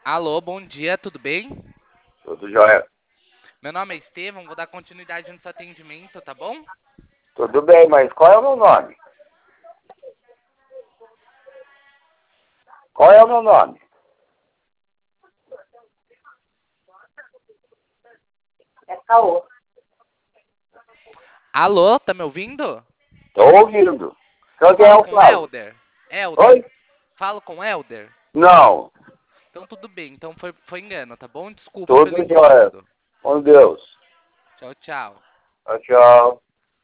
Alô, bom dia, tudo bem? Tudo jóia. Meu nome é Estevão, vou dar continuidade no seu atendimento, tá bom? Tudo bem, mas qual é o meu nome? Qual é o meu nome? É Caô. Alô, tá me ouvindo? Tô ouvindo. Então quem é Falo o com Cláudio? Elder. Elder. Oi? Falo com Elder. Não. Então tudo bem, então foi engano, tá bom? Desculpa pelo Tudo jóia. incômodo. Com Deus. Tchau, tchau. Tchau, tchau.